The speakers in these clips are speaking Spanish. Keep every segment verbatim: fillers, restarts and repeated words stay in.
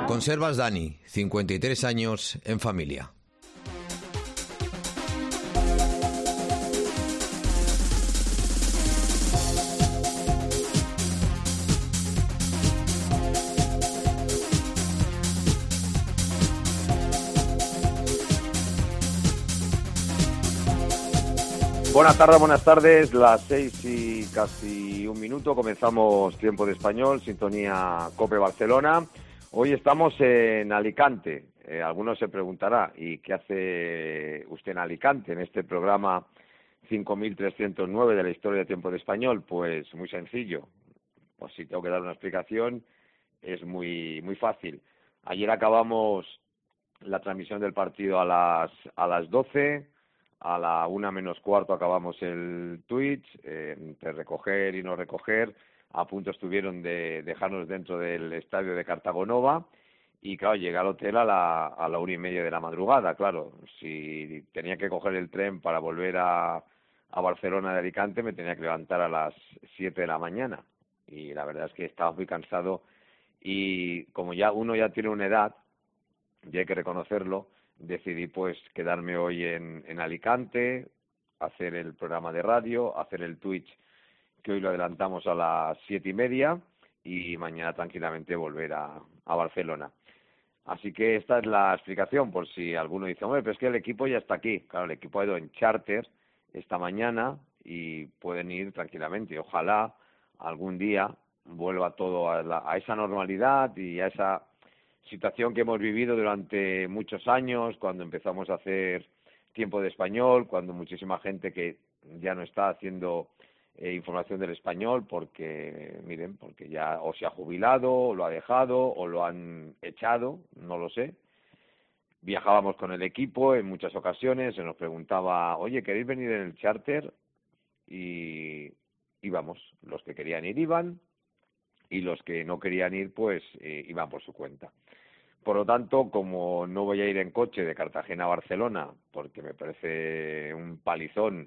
Conservas Dani, cincuenta y tres años, en familia. Buenas tardes, buenas tardes, las seis y casi un minuto, comenzamos Tiempo de Español, sintonía COPE Barcelona. Hoy estamos en Alicante. Eh, algunos se preguntará, ¿y qué hace usted en Alicante, en este programa cinco mil trescientos nueve de la historia de Tiempo de Español? Pues muy sencillo, pues si tengo que dar una explicación, es muy muy fácil. Ayer acabamos la transmisión del partido a las, a las doce, a la una menos cuarto acabamos el Twitch, eh, entre recoger y no recoger, a punto estuvieron de dejarnos dentro del estadio de Cartagonova, y claro, llegué al hotel a la, a la una y media de la madrugada. Claro, si tenía que coger el tren para volver a, a Barcelona de Alicante, me tenía que levantar a las siete de la mañana, y la verdad es que estaba muy cansado, y como ya uno ya tiene una edad, y hay que reconocerlo, decidí pues quedarme hoy en, en Alicante, hacer el programa de radio, hacer el Twitch, que hoy lo adelantamos a las siete y media, y mañana tranquilamente volver a, a Barcelona. Así que esta es la explicación, por si alguno dice, hombre, pero es que el equipo ya está aquí. Claro, el equipo ha ido en charter esta mañana y pueden ir tranquilamente. Ojalá algún día vuelva todo a, la, a esa normalidad y a esa situación que hemos vivido durante muchos años, cuando empezamos a hacer Tiempo de Español, cuando muchísima gente que ya no está haciendo eh, información del español porque, miren, porque ya o se ha jubilado, o lo ha dejado, o lo han echado, no lo sé. Viajábamos con el equipo en muchas ocasiones, se nos preguntaba, oye, ¿queréis venir en el charter? Y íbamos, los que querían ir iban, y los que no querían ir, pues eh, iban por su cuenta. Por lo tanto, como no voy a ir en coche de Cartagena a Barcelona, porque me parece un palizón,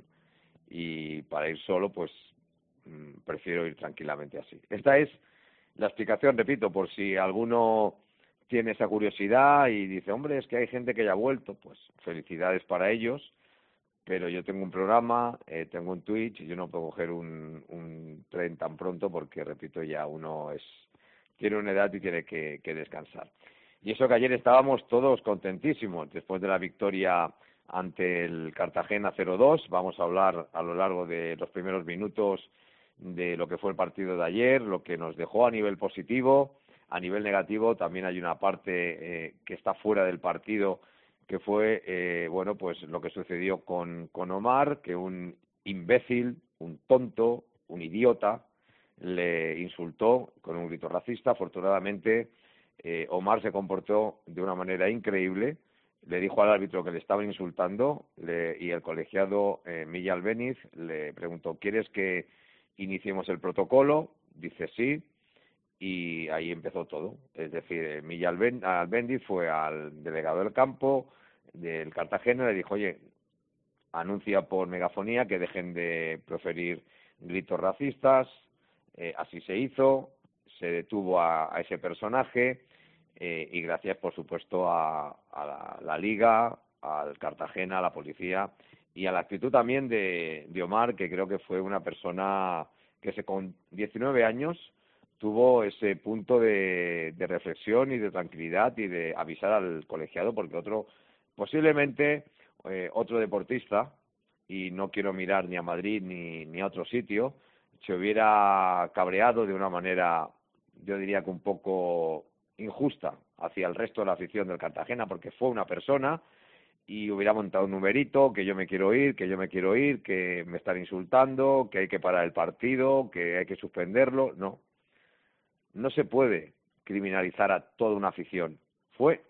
y para ir solo, pues mmm, prefiero ir tranquilamente así. Esta es la explicación, repito, por si alguno tiene esa curiosidad y dice, hombre, es que hay gente que ya ha vuelto, pues felicidades para ellos, pero yo tengo un programa, eh, tengo un Twitch, y yo no puedo coger un, un tren tan pronto porque, repito, ya uno es tiene una edad y tiene que, que descansar. Y eso que ayer estábamos todos contentísimos, después de la victoria ante el Cartagena cero dos. Vamos a hablar a lo largo de los primeros minutos de lo que fue el partido de ayer, lo que nos dejó a nivel positivo. A nivel negativo también hay una parte eh, que está fuera del partido, que fue, eh, bueno, pues lo que sucedió con, con Omar, que un imbécil, un tonto, un idiota, le insultó con un grito racista. Afortunadamente, eh, Omar se comportó de una manera increíble, le dijo al árbitro que le estaba insultando, le, y el colegiado eh, Milla Albéniz le preguntó, ¿quieres que iniciemos el protocolo? Dice sí, y ahí empezó todo. Es decir, Milla Albéniz fue al delegado del campo del Cartagena y le dijo, oye, anuncia por megafonía que dejen de proferir gritos racistas. Eh, así se hizo, se detuvo a, a ese personaje, eh, y gracias, por supuesto, a, a la, la Liga, al Cartagena, a la policía y a la actitud también de, de Omar, que creo que fue una persona que se, con diecinueve años tuvo ese punto de, de reflexión y de tranquilidad y de avisar al colegiado, porque otro, posiblemente eh, otro deportista, y no quiero mirar ni a Madrid ni, ni a otro sitio, se hubiera cabreado de una manera, yo diría que un poco injusta hacia el resto de la afición del Cartagena, porque fue una persona y hubiera montado un numerito, que yo me quiero ir, que yo me quiero ir, que me están insultando, que hay que parar el partido, que hay que suspenderlo. No, no se puede criminalizar a toda una afición. Fue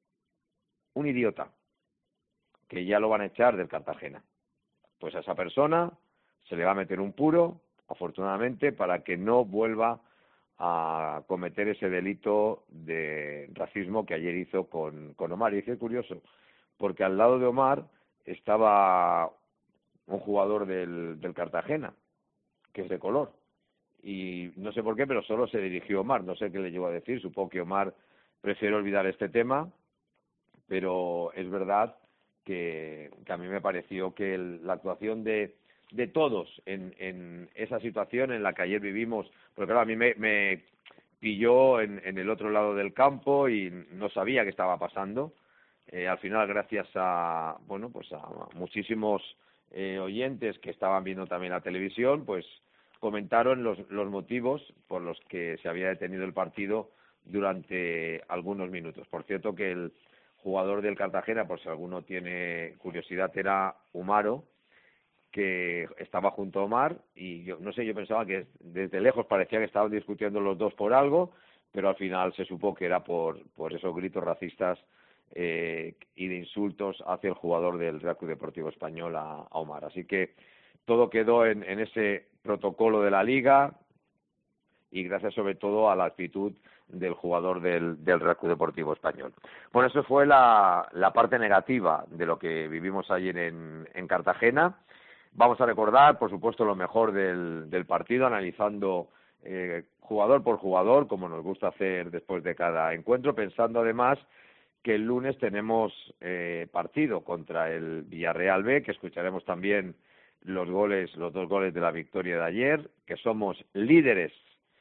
un idiota, que ya lo van a echar del Cartagena. Pues a esa persona se le va a meter un puro, afortunadamente, para que no vuelva a cometer ese delito de racismo que ayer hizo con, con Omar. Y es curioso, porque al lado de Omar estaba un jugador del, del Cartagena, que es de color, y no sé por qué, pero solo se dirigió Omar. No sé qué le llegó a decir, supongo que Omar prefiero olvidar este tema, pero es verdad que, que a mí me pareció que el, la actuación de, de todos en, en esa situación en la que ayer vivimos, porque claro, a mí me, me pilló en, en el otro lado del campo y no sabía qué estaba pasando. Eh, al final, gracias a bueno pues a muchísimos eh, oyentes que estaban viendo también la televisión, pues comentaron los, los motivos por los que se había detenido el partido durante algunos minutos. Por cierto que el jugador del Cartagena, por si alguno tiene curiosidad, era Umaro, que estaba junto a Omar, y yo no sé, yo pensaba que desde lejos parecía que estaban discutiendo los dos por algo, pero al final se supo que era por, por esos gritos racistas eh, y de insultos hacia el jugador del Real Club Deportivo Español, a, a Omar. Así que todo quedó en, en ese protocolo de la Liga, y gracias sobre todo a la actitud del jugador del, del Real Club Deportivo Español. Bueno, eso fue la, la parte negativa de lo que vivimos ayer en, en Cartagena. Vamos a recordar, por supuesto, lo mejor del, del partido, analizando eh, jugador por jugador, como nos gusta hacer después de cada encuentro, pensando además que el lunes tenemos eh, partido contra el Villarreal B, que escucharemos también los goles, los dos goles de la victoria de ayer, que somos líderes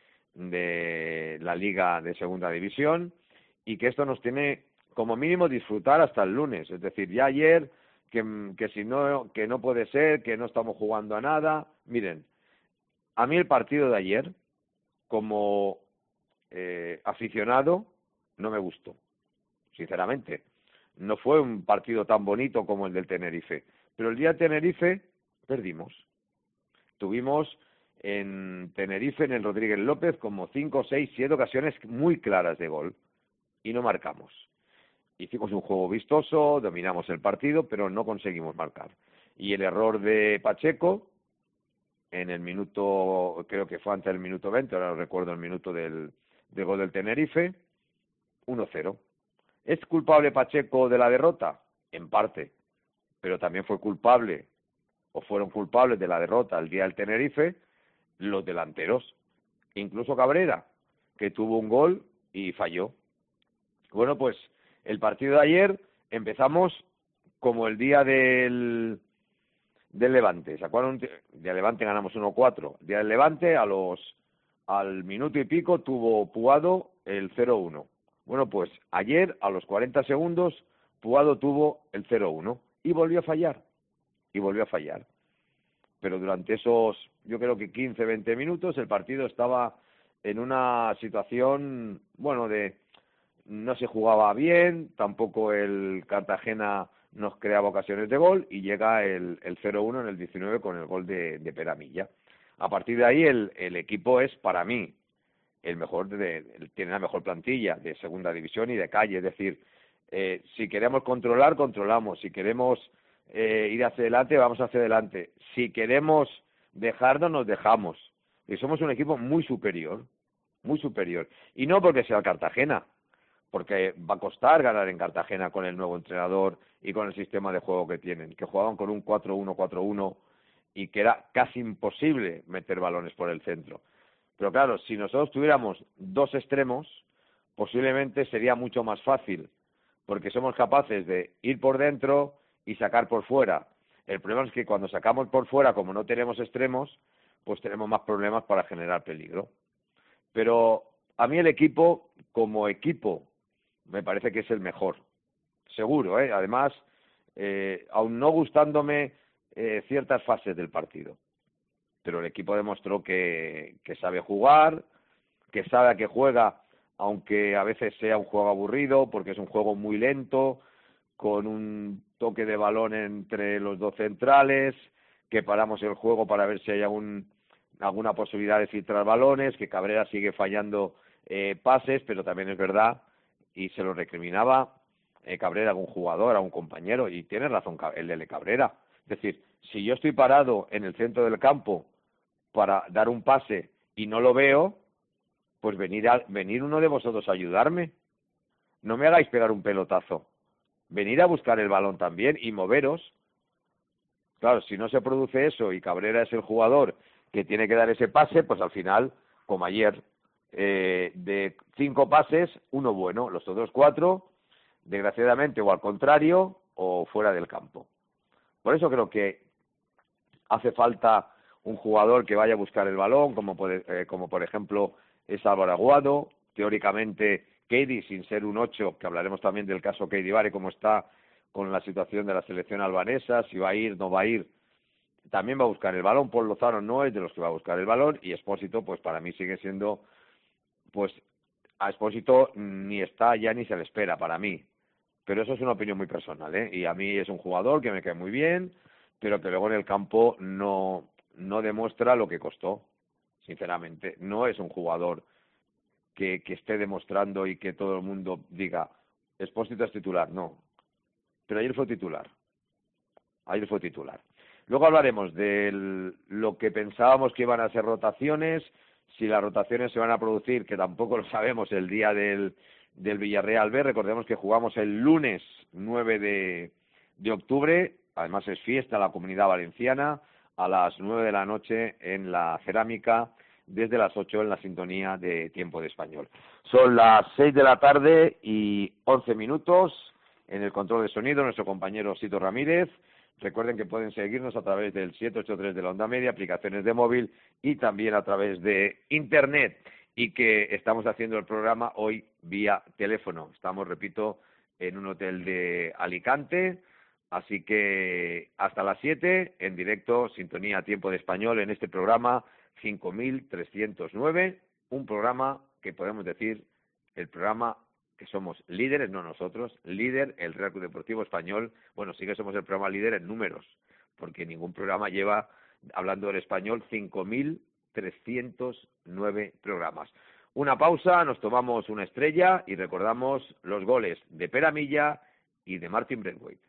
de la Liga de Segunda División, y que esto nos tiene como mínimo disfrutar hasta el lunes. Es decir, ya ayer que, que si no, que no puede ser, que no estamos jugando a nada. Miren, a mí el partido de ayer, como eh, aficionado, no me gustó, sinceramente. No fue un partido tan bonito como el del Tenerife, pero el día de Tenerife perdimos. Tuvimos en Tenerife, en el Rodríguez López, como cinco, seis, siete ocasiones muy claras de gol y no marcamos. Hicimos un juego vistoso, dominamos el partido, pero no conseguimos marcar. Y el error de Pacheco en el minuto, creo que fue antes del minuto veinte, ahora no recuerdo el minuto del, del gol del Tenerife, uno cero. ¿Es culpable Pacheco de la derrota? En parte, pero también fue culpable, o fueron culpables de la derrota el día del Tenerife, los delanteros, incluso Cabrera, que tuvo un gol y falló. Bueno, pues el partido de ayer empezamos como el día del, del Levante. ¿Se acuerdan? De Levante ganamos uno cuatro. El día del Levante, a los al minuto y pico, tuvo Puado el cero uno. Bueno, pues ayer, a los cuarenta segundos, Puado tuvo el cero uno y volvió a fallar. Y volvió a fallar. Pero durante esos, yo creo que quince, veinte minutos, el partido estaba en una situación, bueno, de no se jugaba bien, tampoco el Cartagena nos creaba ocasiones de gol, y llega el, el cero uno en el diecinueve con el gol de, de Peramilla. A partir de ahí el, el equipo es, para mí, el mejor, de, de, tiene la mejor plantilla de segunda división y de calle. Es decir, eh, si queremos controlar, controlamos. Si queremos eh, ir hacia adelante, vamos hacia adelante. Si queremos dejarnos, nos dejamos. Y somos un equipo muy superior, muy superior. Y no porque sea el Cartagena, porque va a costar ganar en Cartagena con el nuevo entrenador y con el sistema de juego que tienen, que jugaban con un cuatro uno cuatro uno y que era casi imposible meter balones por el centro. Pero claro, si nosotros tuviéramos dos extremos, posiblemente sería mucho más fácil, porque somos capaces de ir por dentro y sacar por fuera. El problema es que cuando sacamos por fuera, como no tenemos extremos, pues tenemos más problemas para generar peligro. Pero a mí el equipo, como equipo, me parece que es el mejor, seguro, ¿eh? Además, eh, aun no gustándome eh, ciertas fases del partido, pero el equipo demostró que, que sabe jugar, que sabe a qué juega, aunque a veces sea un juego aburrido, porque es un juego muy lento, con un toque de balón entre los dos centrales, que paramos el juego para ver si hay algún, alguna posibilidad de filtrar balones, que Cabrera sigue fallando eh, pases, pero también es verdad, y se lo recriminaba eh, Cabrera a algún jugador, a un compañero, y tiene razón el de Cabrera. Es decir, si yo estoy parado en el centro del campo para dar un pase y no lo veo, pues venir, a, venir uno de vosotros a ayudarme. No me hagáis pegar un pelotazo. Venid a buscar el balón también y moveros. Claro, si no se produce eso y Cabrera es el jugador que tiene que dar ese pase, pues al final, como ayer, eh, de cinco pases, uno bueno, los otros cuatro, desgraciadamente, o al contrario, o fuera del campo. Por eso creo que hace falta un jugador que vaya a buscar el balón, como, puede, eh, como por ejemplo es Álvaro Aguado. Teóricamente, Keidi, sin ser un ocho, que hablaremos también del caso Keidi Bare, cómo está con la situación de la selección albanesa, si va a ir, no va a ir, también va a buscar el balón. Paul Lozano no es de los que va a buscar el balón, y Expósito, pues para mí sigue siendo, pues a Expósito ni está ya ni se le espera, para mí. Pero eso es una opinión muy personal, ¿eh? Y a mí es un jugador que me cae muy bien, pero que luego en el campo no, no demuestra lo que costó, sinceramente. No es un jugador que, que esté demostrando y que todo el mundo diga, Expósito es titular, no. Pero ayer fue titular. Ayer fue titular. Luego hablaremos de lo que pensábamos que iban a ser rotaciones, si las rotaciones se van a producir, que tampoco lo sabemos, el día del, del Villarreal B. Recordemos que jugamos el lunes nueve de octubre, además es fiesta en la Comunidad Valenciana, a las nueve de la noche en la Cerámica, desde las ocho en la sintonía de Tiempo de Español. Son las seis de la tarde y once minutos. En el control de sonido, nuestro compañero Sito Ramírez. Recuerden que pueden seguirnos a través del siete ocho tres de la Onda Media, aplicaciones de móvil y también a través de Internet. Y que estamos haciendo el programa hoy vía teléfono. Estamos, repito, en un hotel de Alicante. Así que hasta las siete, en directo, sintonía Tiempo de Español, en este programa cinco mil trescientos nueve. Un programa que podemos decir, el programa que somos líderes, no nosotros, líder, el Real Club Deportivo Español. Bueno, sí que somos el programa líder en números, porque ningún programa lleva, hablando del español, cinco mil trescientos nueve programas. Una pausa, nos tomamos una estrella y recordamos los goles de Pere Milla y de Martin Braithwaite.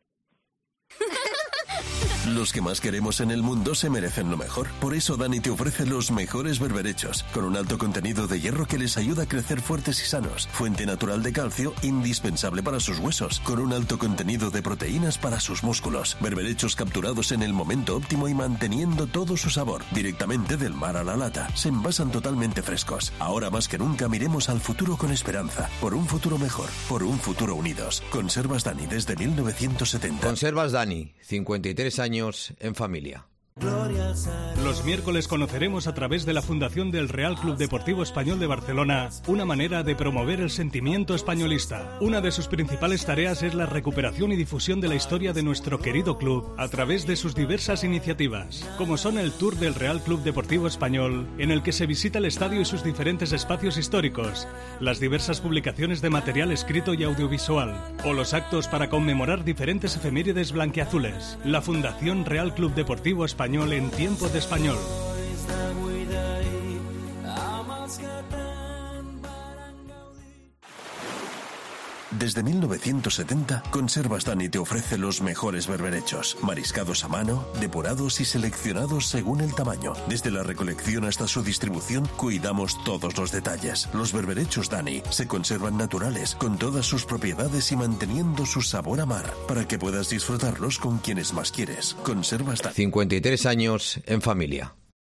Los que más queremos en el mundo se merecen lo mejor. Por eso Dani te ofrece los mejores berberechos, con un alto contenido de hierro que les ayuda a crecer fuertes y sanos. Fuente natural de calcio, indispensable para sus huesos, con un alto contenido de proteínas para sus músculos. Berberechos capturados en el momento óptimo y manteniendo todo su sabor, directamente del mar a la lata. Se envasan totalmente frescos. Ahora más que nunca miremos al futuro con esperanza. Por un futuro mejor, por un futuro unidos. Conservas Dani desde mil novecientos setenta. Conservas Dani, cincuenta y tres años en familia. Los miércoles conoceremos a través de la Fundación del Real Club Deportivo Español de Barcelona una manera de promover el sentimiento españolista. Una de sus principales tareas es la recuperación y difusión de la historia de nuestro querido club a través de sus diversas iniciativas, como son el Tour del Real Club Deportivo Español, en el que se visita el estadio y sus diferentes espacios históricos, las diversas publicaciones de material escrito y audiovisual, o los actos para conmemorar diferentes efemérides blanquiazules. La Fundación Real Club Deportivo Español en Tiempo de Español. Desde mil novecientos setenta, Conservas Dani te ofrece los mejores berberechos, mariscados a mano, depurados y seleccionados según el tamaño. Desde la recolección hasta su distribución, cuidamos todos los detalles. Los berberechos Dani se conservan naturales, con todas sus propiedades y manteniendo su sabor a mar, para que puedas disfrutarlos con quienes más quieres. Conservas Dani. cincuenta y tres años en familia.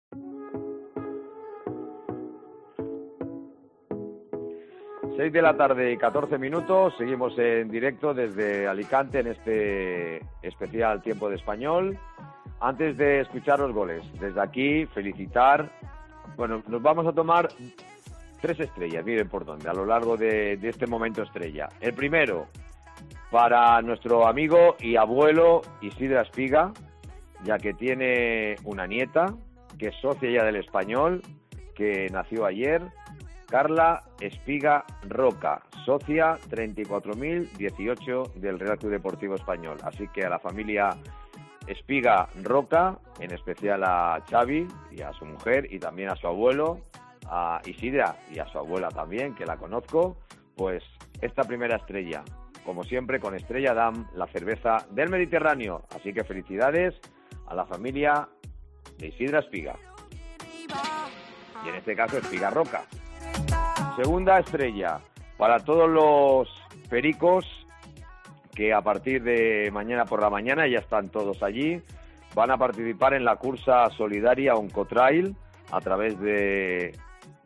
seis de la tarde y catorce minutos, seguimos en directo desde Alicante en este especial Tiempo de Español. Antes de escuchar los goles, desde aquí felicitar, bueno, nos vamos a tomar tres estrellas, miren por dónde, a lo largo de, de este momento estrella. El primero, para nuestro amigo y abuelo Isidro Espiga, ya que tiene una nieta, que es socia ya del Español, que nació ayer, Carla Espiga Roca, socia treinta y cuatro mil dieciocho del Real Club Deportivo Español. Así que a la familia Espiga Roca, en especial a Xavi y a su mujer y también a su abuelo, a Isidra y a su abuela también, que la conozco, pues esta primera estrella, como siempre con Estrella Damm, la cerveza del Mediterráneo. Así que felicidades a la familia de Isidra Espiga. Y en este caso Espiga Roca. Segunda estrella para todos los pericos que a partir de mañana por la mañana, ya están todos allí, van a participar en la cursa solidaria Oncotrail a través de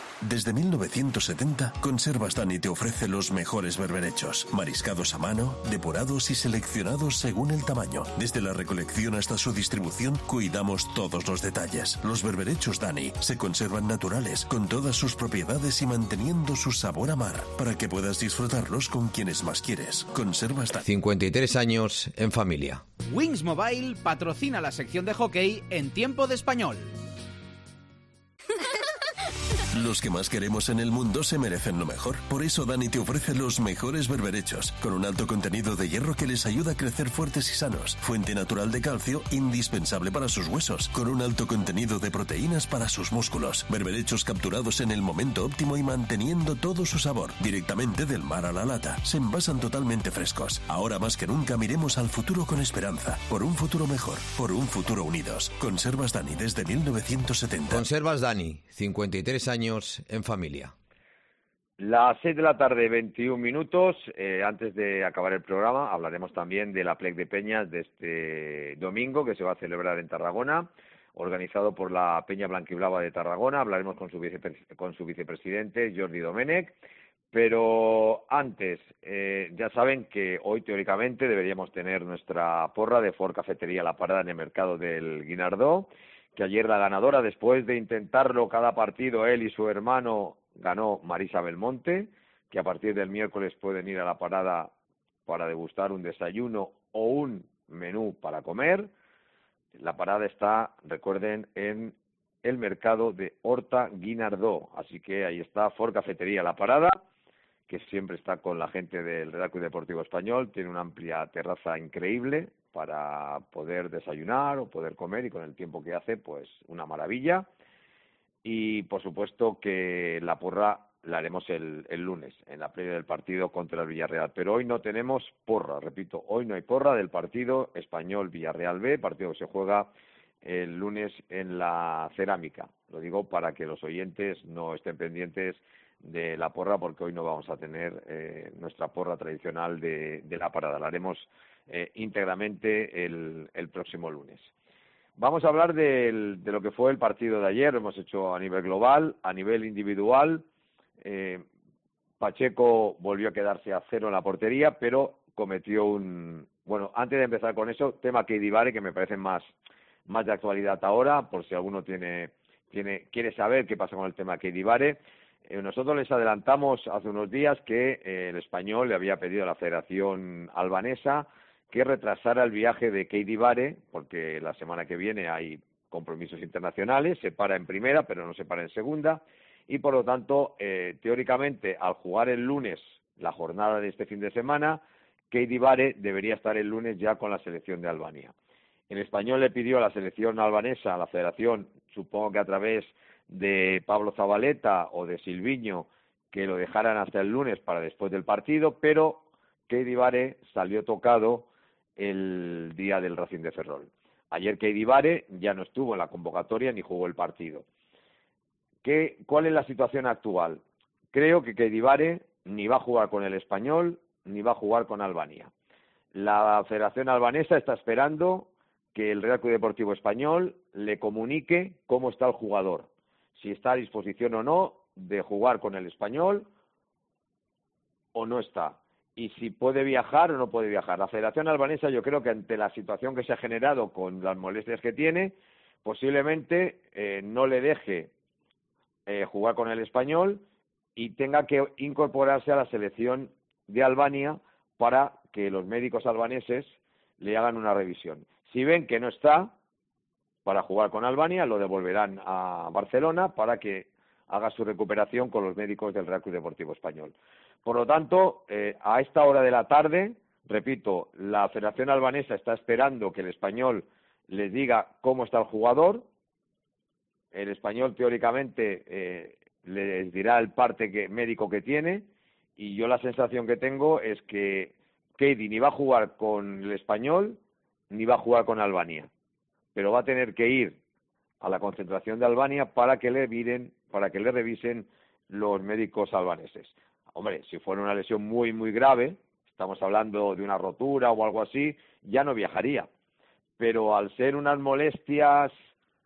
Desde mil novecientos setenta, Conservas Dani te ofrece los mejores berberechos, mariscados a mano, depurados y seleccionados según el tamaño. Desde la recolección hasta su distribución, cuidamos todos los detalles. Los berberechos Dani se conservan naturales, con todas sus propiedades y manteniendo su sabor a mar, para que puedas disfrutarlos con quienes más quieres. Conservas Dani. cincuenta y tres años en familia. Wings Mobile patrocina la sección de hockey en Tiempo de Español. Los que más queremos en el mundo se merecen lo mejor. Por eso Dani te ofrece los mejores berberechos, con un alto contenido de hierro que les ayuda a crecer fuertes y sanos. Fuente natural de calcio, indispensable para sus huesos, con un alto contenido de proteínas para sus músculos. Berberechos capturados en el momento óptimo y manteniendo todo su sabor, directamente del mar a la lata. Se envasan totalmente frescos. Ahora más que nunca miremos al futuro con esperanza. Por un futuro mejor, por un futuro unidos. Conservas Dani desde mil novecientos setenta. Conservas Dani, cincuenta y tres años en familia. Las seis de la tarde, veintiún minutos. Eh, antes de acabar el programa, hablaremos también de la Plec de Peñas de este domingo, que se va a celebrar en Tarragona, organizado por la Peña Blanquiblava de Tarragona. Hablaremos con su, vicepres- con su vicepresidente, Jordi Domènech. Pero antes, eh, ya saben que hoy teóricamente deberíamos tener nuestra porra de Ford Cafetería La Parada en el mercado del Guinardó, que ayer la ganadora, después de intentarlo cada partido, él y su hermano, ganó Marisa Belmonte, que a partir del miércoles pueden ir a La Parada para degustar un desayuno o un menú para comer. La Parada está, recuerden, en el mercado de Horta Guinardó, así que ahí está Ford Cafetería La Parada, que siempre está con la gente del Real Club Deportivo Español, tiene una amplia terraza increíble para poder desayunar o poder comer, y con el tiempo que hace, pues una maravilla. Y por supuesto que la porra la haremos el, el lunes, en la previa del partido contra el Villarreal, pero hoy no tenemos porra, repito, hoy no hay porra del partido Español-Villarreal B, partido que se juega el lunes en la Cerámica. Lo digo para que los oyentes no estén pendientes de la porra, porque hoy no vamos a tener eh, nuestra porra tradicional de, de La Parada, la haremos eh, íntegramente el, el próximo lunes. Vamos a hablar del, de lo que fue el partido de ayer. Lo hemos hecho a nivel global, a nivel individual. eh, Pacheco volvió a quedarse a cero en la portería, pero cometió un... Bueno, antes de empezar con eso, tema Keidi Vare, que me parece más, más de actualidad ahora, por si alguno tiene, tiene quiere saber qué pasa con el tema Keidi Vare. Eh, nosotros les adelantamos hace unos días que eh, el Español le había pedido a la Federación Albanesa que retrasara el viaje de Keidi Vare, porque la semana que viene hay compromisos internacionales, se para en primera, pero no se para en segunda, y por lo tanto, eh, teóricamente, al jugar el lunes la jornada de este fin de semana, Keidi Vare debería estar el lunes ya con la selección de Albania. El Español le pidió a la selección albanesa, a la Federación, supongo que a través de Pablo Zabaleta o de Silviño, que lo dejaran hasta el lunes para después del partido, pero Keidi Vare salió tocado el día del Racing de Ferrol. Ayer Keidi Vare ya no estuvo en la convocatoria ni jugó el partido. ¿Qué, ¿Cuál es la situación actual? Creo que Keidi Vare ni va a jugar con el Español ni va a jugar con Albania. La Federación Albanesa está esperando que el Real Club Deportivo Español le comunique cómo está el jugador, si está a disposición o no de jugar con el Español o no está, y si puede viajar o no puede viajar. La Federación Albanesa, yo creo que ante la situación que se ha generado con las molestias que tiene, posiblemente eh, no le deje eh, jugar con el Español y tenga que incorporarse a la selección de Albania para que los médicos albaneses le hagan una revisión. Si ven que no está para jugar con Albania, lo devolverán a Barcelona para que haga su recuperación con los médicos del Real Club Deportivo Español. Por lo tanto, eh, a esta hora de la tarde, repito, la Federación Albanesa está esperando que el Español les diga cómo está el jugador. El Español, teóricamente, eh, les dirá el parte que, médico que tiene, y yo la sensación que tengo es que Keidi ni va a jugar con el Español ni va a jugar con Albania, pero va a tener que ir a la concentración de Albania para que le miren, para que le revisen los médicos albaneses. Hombre, si fuera una lesión muy, muy grave, estamos hablando de una rotura o algo así, ya no viajaría. Pero al ser unas molestias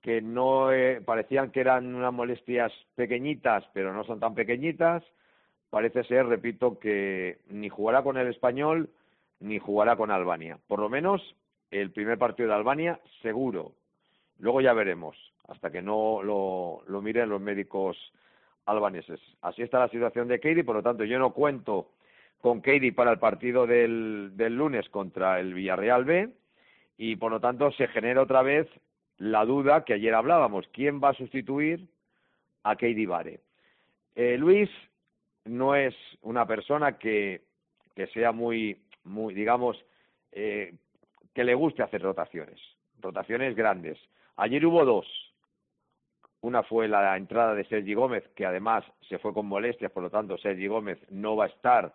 que no eh, parecían que eran unas molestias pequeñitas, pero no son tan pequeñitas. Parece ser, repito, que ni jugará con el Español ni jugará con Albania. Por lo menos el primer partido de Albania, seguro. Luego ya veremos, hasta que no lo, lo miren los médicos albaneses. Así está la situación de Keidi, por lo tanto yo no cuento con Keidi para el partido del, del lunes contra el Villarreal B, y por lo tanto se genera otra vez la duda que ayer hablábamos: ¿quién va a sustituir a Keidi Bare? Eh, Luis no es una persona que, que sea muy, muy digamos, eh, que le guste hacer rotaciones, rotaciones grandes. Ayer hubo dos. Una fue la entrada de Sergi Gómez, que además se fue con molestias, por lo tanto Sergi Gómez no va a estar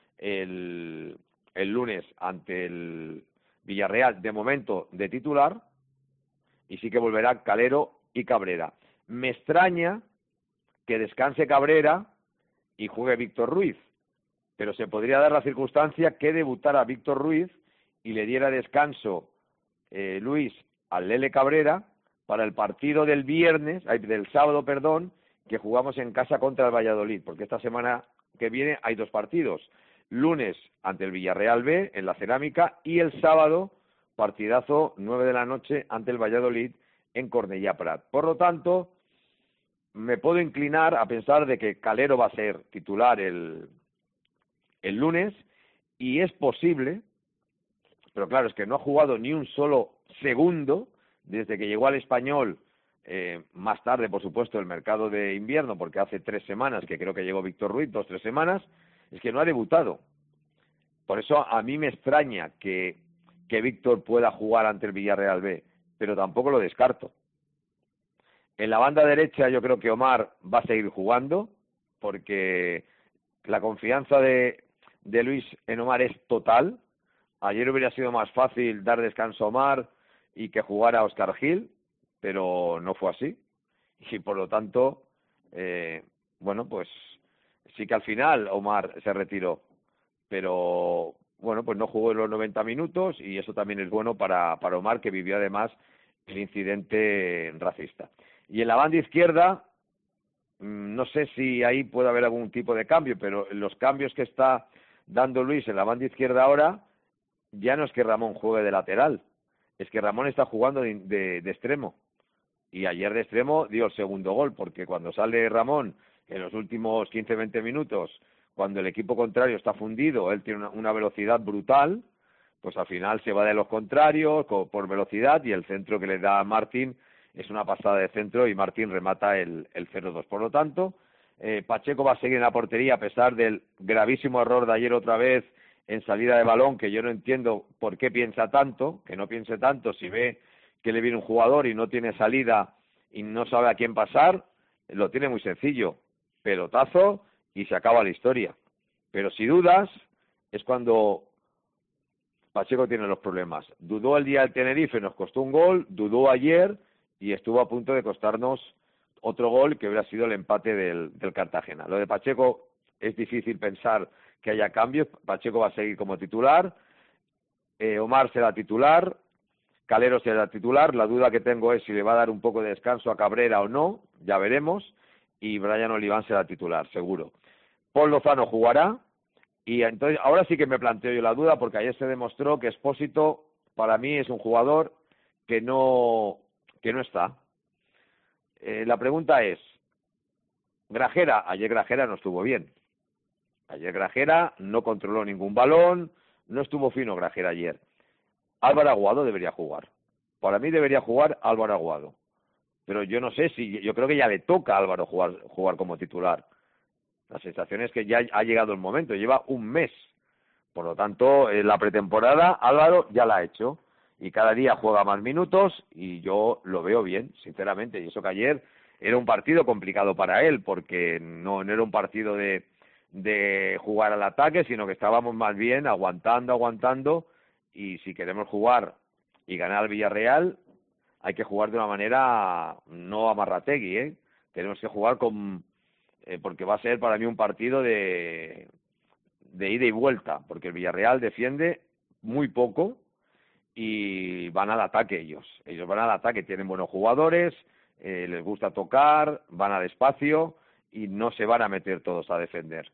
el, el lunes ante el Villarreal, de momento de titular, y sí que volverá Calero y Cabrera. Me extraña que descanse Cabrera y juegue Víctor Ruiz, pero se podría dar la circunstancia que debutara Víctor Ruiz y le diera descanso eh, Luis al Lele Cabrera para el partido del viernes, del sábado, perdón, que jugamos en casa contra el Valladolid, porque esta semana que viene hay dos partidos: lunes ante el Villarreal B en la Cerámica, y el sábado partidazo nueve de la noche ante el Valladolid en Cornellà Prat. Por lo tanto, me puedo inclinar a pensar de que Calero va a ser titular el, el lunes, y es posible, pero claro, es que no ha jugado ni un solo segundo desde que llegó al Español, eh, más tarde, por supuesto, el mercado de invierno, porque hace tres semanas que creo que llegó Víctor Ruiz, dos, tres semanas, es que no ha debutado. Por eso a mí me extraña que, que Víctor pueda jugar ante el Villarreal B, pero tampoco lo descarto. En la banda derecha yo creo que Omar va a seguir jugando, porque la confianza de, de Luis en Omar es total. Ayer hubiera sido más fácil dar descanso a Omar y que jugara Óscar Gil, pero no fue así. Y por lo tanto, eh, bueno, pues sí que al final Omar se retiró, pero bueno, pues no jugó en los noventa minutos, y eso también es bueno para, para Omar, que vivió además el incidente racista. Y en la banda izquierda, no sé si ahí puede haber algún tipo de cambio, pero los cambios que está dando Luis en la banda izquierda ahora, ya no es que Ramón juegue de lateral, es que Ramón está jugando de, de, de extremo. Y ayer de extremo dio el segundo gol, porque cuando sale Ramón en los últimos quince veinte minutos, cuando el equipo contrario está fundido, él tiene una, una velocidad brutal, pues al final se va de los contrarios por velocidad, y el centro que le da a Martín es una pasada de centro, y Martín remata el, el cero dos. Por lo tanto, eh, Pacheco va a seguir en la portería a pesar del gravísimo error de ayer otra vez en salida de balón, que yo no entiendo por qué piensa tanto, que no piense tanto si ve que le viene un jugador y no tiene salida y no sabe a quién pasar. Lo tiene muy sencillo: pelotazo y se acaba la historia. Pero si dudas, es cuando Pacheco tiene los problemas. Dudó el día del Tenerife, nos costó un gol, dudó ayer y estuvo a punto de costarnos otro gol, que hubiera sido el empate del, del Cartagena. Lo de Pacheco es difícil pensar que haya cambios. Pacheco va a seguir como titular, eh, Omar será titular, Calero será titular. La duda que tengo es si le va a dar un poco de descanso a Cabrera o no, ya veremos, y Brian Oliván será titular, seguro. Paul Lozano jugará, y entonces ahora sí que me planteo yo la duda, porque ayer se demostró que Expósito para mí es un jugador que no, que no está. Eh, la pregunta es, Grajera, ayer Grajera no estuvo bien. Ayer Grajera no controló ningún balón, no estuvo fino Grajera ayer. Álvaro Aguado debería jugar. Para mí debería jugar Álvaro Aguado. Pero yo no sé si, yo creo que ya le toca a Álvaro jugar, jugar como titular. La sensación es que ya ha llegado el momento, lleva un mes. Por lo tanto, en la pretemporada Álvaro ya la ha hecho. Y cada día juega más minutos, y yo lo veo bien, sinceramente. Y eso que ayer era un partido complicado para él, porque no, no era un partido de, de jugar al ataque, sino que estábamos más bien aguantando, aguantando, y si queremos jugar y ganar al Villarreal, hay que jugar de una manera no amarrategui, ¿eh? Tenemos que jugar con... Eh, porque va a ser para mí un partido de, de ida y vuelta, porque el Villarreal defiende muy poco, y van al ataque ellos. Ellos van al ataque, tienen buenos jugadores, eh, les gusta tocar, van al espacio y no se van a meter todos a defender.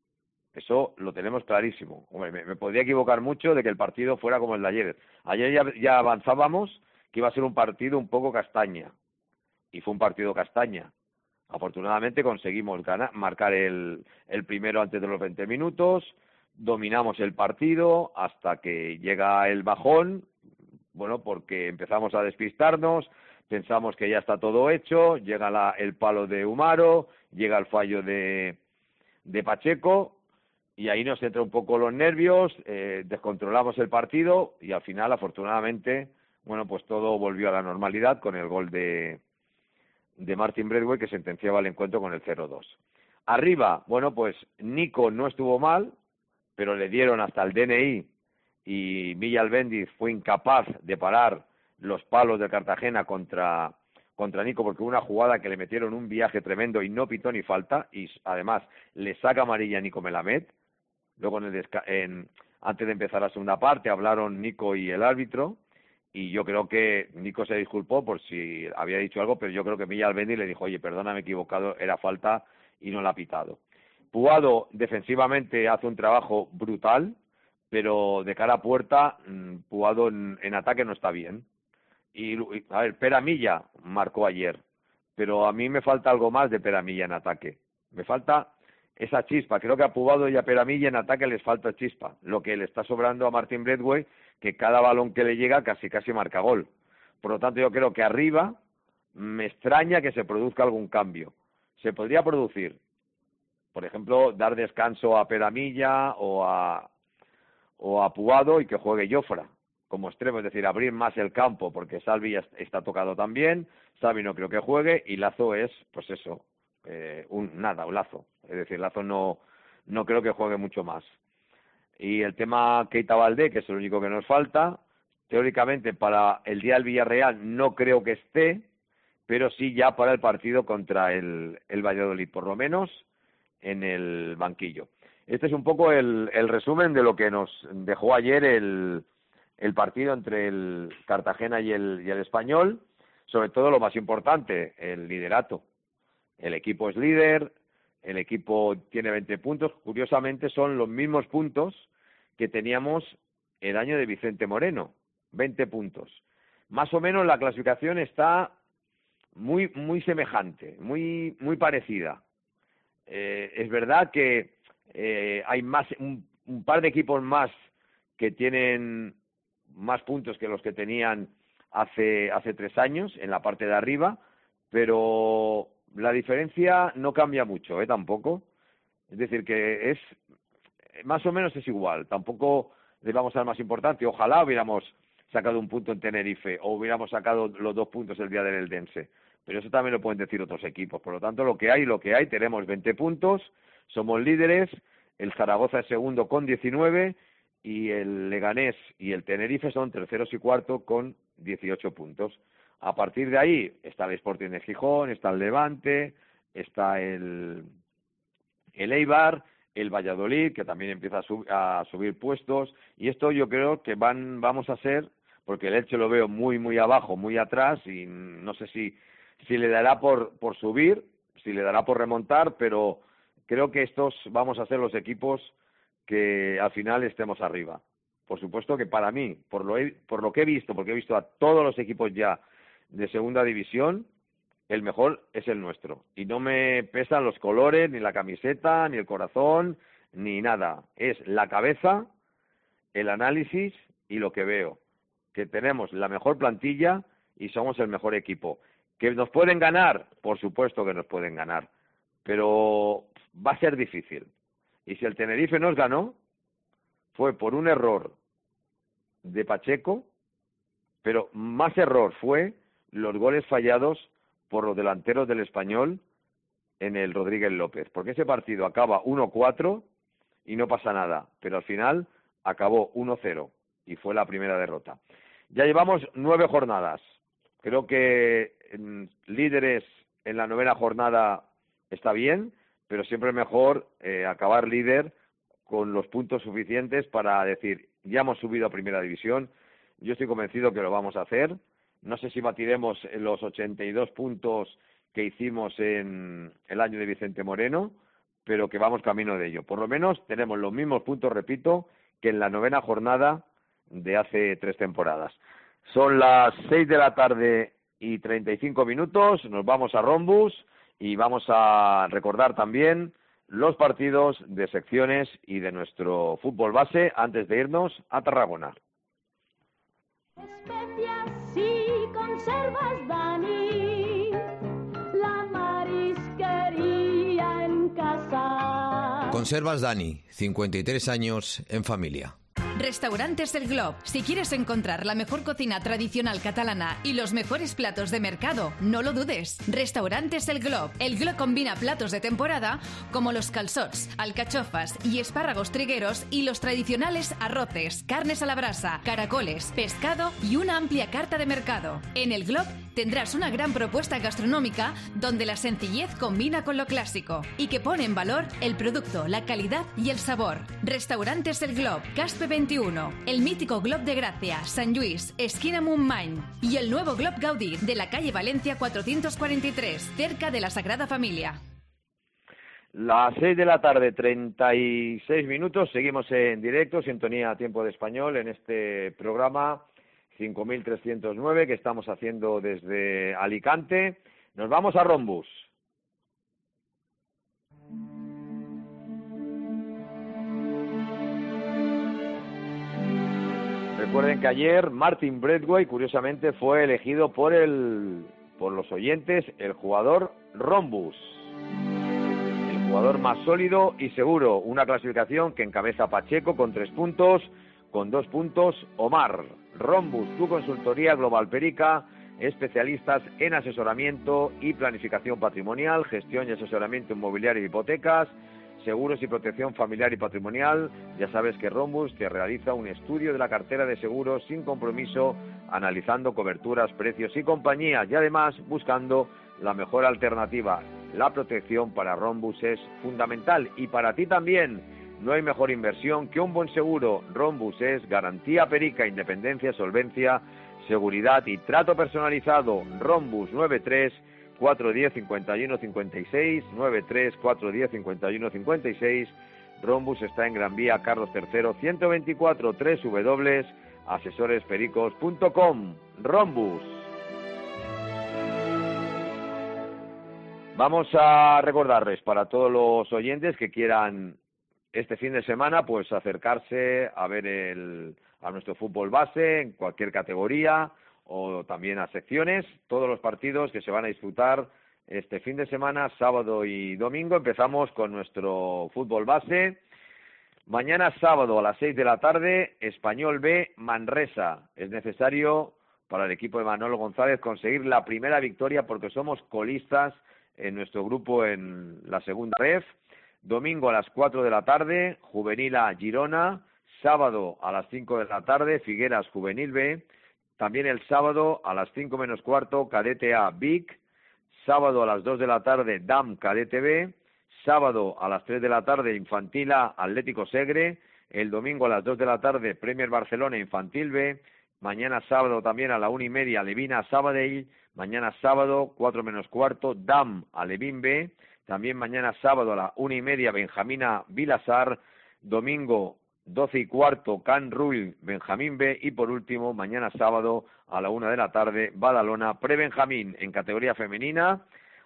Eso lo tenemos clarísimo. Hombre, me, me podría equivocar mucho de que el partido fuera como el de ayer. Ayer ya, ya avanzábamos que iba a ser un partido un poco castaña, y fue un partido castaña. Afortunadamente conseguimos ganar, marcar el, el primero antes de los veinte minutos, dominamos el partido hasta que llega el bajón, bueno, porque empezamos a despistarnos, pensamos que ya está todo hecho, llega la, el palo de Umaro, llega el fallo de, de Pacheco, y ahí nos entra un poco los nervios, eh, descontrolamos el partido, y al final, afortunadamente, bueno, pues todo volvió a la normalidad con el gol de, de Martin Braithwaite, que sentenciaba el encuentro con el cero dos. Arriba, bueno, pues Nico no estuvo mal, pero le dieron hasta el D N I, y Villalbendiz fue incapaz de parar los palos de Cartagena contra, contra Nico, porque hubo una jugada que le metieron un viaje tremendo y no pitó ni falta, y además le saca amarilla a Nico Melamed. Luego en el en, antes de empezar la segunda parte hablaron Nico y el árbitro, y yo creo que Nico se disculpó por si había dicho algo, pero yo creo que Villalbendiz le dijo, oye, perdona, me he equivocado, era falta y no la ha pitado. Puado defensivamente hace un trabajo brutal, pero de cara a puerta, Puado en, en ataque no está bien. Y, a ver, Peramilla marcó ayer, pero a mí me falta algo más de Peramilla en ataque. Me falta esa chispa. Creo que a Puado y a Peramilla en ataque les falta chispa. Lo que le está sobrando a Martin Braithwaite, que cada balón que le llega casi casi marca gol. Por lo tanto, yo creo que arriba me extraña que se produzca algún cambio. Se podría producir, por ejemplo, dar descanso a Peramilla o a o a Puado y que juegue Jofra como extremo, es decir, abrir más el campo, porque Salvi ya está tocado también, Salvi no creo que juegue, y Lazo es, pues eso, eh, un nada, un Lazo, es decir, Lazo no, no creo que juegue mucho más. Y el tema Keita Baldé, que es el único que nos falta, teóricamente para el día del Villarreal no creo que esté, pero sí ya para el partido contra el, el Valladolid, por lo menos en el banquillo. Este es un poco el, el resumen de lo que nos dejó ayer el, el partido entre el Cartagena y el, y el Español. Sobre todo lo más importante, el liderato. El equipo es líder, el equipo tiene veinte puntos. Curiosamente son los mismos puntos que teníamos el año de Vicente Moreno, veinte puntos. Más o menos la clasificación está muy, muy semejante, muy, muy parecida. Eh, es verdad que Eh, hay más un, un par de equipos más que tienen más puntos que los que tenían hace hace tres años en la parte de arriba, pero la diferencia no cambia mucho, ¿eh? Tampoco. Es decir, que es más o menos es igual. Tampoco le vamos a dar más importante. Ojalá hubiéramos sacado un punto en Tenerife o hubiéramos sacado los dos puntos el día del Eldense, pero eso también lo pueden decir otros equipos. Por lo tanto, lo que hay, lo que hay, tenemos veinte puntos. Somos líderes, el Zaragoza es segundo con diecinueve y el Leganés y el Tenerife son terceros y cuarto con dieciocho puntos. A partir de ahí está el Sporting de Gijón, está el Levante, está el, el Eibar, el Valladolid, que también empieza a, sub, a subir puestos, y esto yo creo que van vamos a ser, porque el Elche lo veo muy muy abajo, muy atrás, y no sé si, si le dará por, por subir, si le dará por remontar, pero creo que estos vamos a ser los equipos que al final estemos arriba. Por supuesto que para mí, por lo, he, por lo que he visto, porque he visto a todos los equipos ya de segunda división, el mejor es el nuestro. Y no me pesan los colores, ni la camiseta, ni el corazón, ni nada. Es la cabeza, el análisis y lo que veo. Que tenemos la mejor plantilla y somos el mejor equipo. ¿Que nos pueden ganar? Por supuesto que nos pueden ganar. Pero va a ser difícil. Y si el Tenerife nos ganó, fue por un error de Pacheco, pero más error fue los goles fallados por los delanteros del Español en el Rodríguez López, porque ese partido acaba uno cuatro y no pasa nada, pero al final acabó uno cero y fue la primera derrota. Ya llevamos nueve jornadas, creo que en líderes en la novena jornada está bien, pero siempre es mejor eh, acabar líder con los puntos suficientes para decir, ya hemos subido a primera división, yo estoy convencido que lo vamos a hacer. No sé si batiremos los ochenta y dos puntos que hicimos en el año de Vicente Moreno, pero que vamos camino de ello. Por lo menos tenemos los mismos puntos, repito, que en la novena jornada de hace tres temporadas. Son las seis de la tarde y treinta y cinco minutos, nos vamos a Rombus y vamos a recordar también los partidos de secciones y de nuestro fútbol base antes de irnos a Tarragona. Especias y conservas, Dani, la marisquería en casa. Conservas Dani, cincuenta y tres años en familia. Restaurantes El Glob. Si quieres encontrar la mejor cocina tradicional catalana y los mejores platos de mercado, no lo dudes. Restaurantes El Glob. El Glob combina platos de temporada como los calçots, alcachofas y espárragos trigueros y los tradicionales arroces, carnes a la brasa, caracoles, pescado y una amplia carta de mercado. En El Glob tendrás una gran propuesta gastronómica donde la sencillez combina con lo clásico y que pone en valor el producto, la calidad y el sabor. Restaurantes El Glob, Caspe veintiuno, el mítico Glob de Gracia, San Luis, esquina Montmany y el nuevo Glob Gaudí de la calle Valencia cuatrocientos cuarenta y tres, cerca de la Sagrada Familia. Las seis de la tarde, treinta y seis minutos, seguimos en directo, sintonía Tiempo de Español, en este programa cinco mil trescientos nueve que estamos haciendo desde Alicante. Nos vamos a Rombus. Recuerden que ayer Martin Braithwaite, curiosamente, fue elegido por el por los oyentes el jugador Rombus, el jugador más sólido y seguro. Una clasificación que encabeza Pacheco con tres puntos, con dos puntos Omar. Rombus, tu consultoría global Perica, especialistas en asesoramiento y planificación patrimonial, gestión y asesoramiento inmobiliario y hipotecas, seguros y protección familiar y patrimonial. Ya sabes que Rombus te realiza un estudio de la cartera de seguros sin compromiso, analizando coberturas, precios y compañías, y además buscando la mejor alternativa. La protección para Rombus es fundamental y para ti también. No hay mejor inversión que un buen seguro. Rombus es garantía Perica, independencia, solvencia, seguridad y trato personalizado. Rombus nueve tres cuatro uno cero cinco uno cinco seis, nueve tres cuatro uno cero cinco uno cinco seis. Rombus está en Gran Vía Carlos tercero ciento veinticuatro, doble u doble u doble u punto asesores pericos punto com. Rombus. Vamos a recordarles para todos los oyentes que quieran este fin de semana pues acercarse a ver el, a nuestro fútbol base en cualquier categoría o también a secciones, todos los partidos que se van a disputar este fin de semana, sábado y domingo. Empezamos con nuestro fútbol base. Mañana sábado a las seis de la tarde, Español B, Manresa. Es necesario para el equipo de Manolo González conseguir la primera victoria porque somos colistas en nuestro grupo en la segunda ref. Domingo a las cuatro de la tarde, Juvenil A, Girona. Sábado a las cinco de la tarde, Figueras, Juvenil B. También el sábado a las cinco menos cuarto, Cadete A, Vic. Sábado a las dos de la tarde, D A M, Cadete B. Sábado a las tres de la tarde, Infantil A, Atlético Segre. El domingo a las dos de la tarde, Premier Barcelona, Infantil B. Mañana sábado también a la una y media, Levina, Sabadell. Mañana sábado, cuatro menos cuarto, D A M, Alevín B. También mañana sábado a la una y media, Benjamina, Vilasar. Domingo, doce y cuarto, Can Rull, Benjamín B. Y por último, mañana sábado a la una de la tarde, Badalona, Pre-Benjamín. En categoría femenina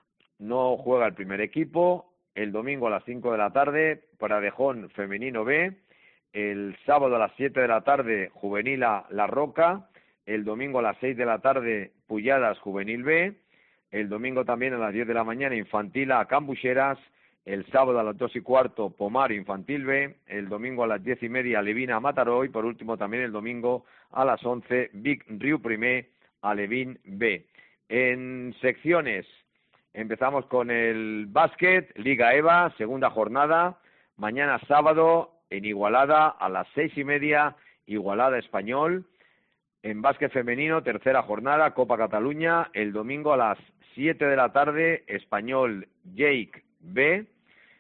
no juega el primer equipo. El domingo a las cinco de la tarde, Pradejón, Femenino B. El sábado a las siete de la tarde, Juvenil A, La Roca. El domingo a las seis de la tarde, Pulladas, Juvenil B. El domingo también a las diez de la mañana, Infantil A, Cambucheras. El sábado a las dos y cuarto, Pomar, Infantil B. El domingo a las diez y media, Levina, Mataró. Y por último también el domingo a las once, Vic, Riu Primer, Alevín B. En secciones, empezamos con el básquet, Liga EVA, segunda jornada. Mañana sábado, en Igualada, a las seis y media, Igualada Español. En básquet femenino, tercera jornada, Copa Cataluña. El domingo a las siete de la tarde, Español Jake B.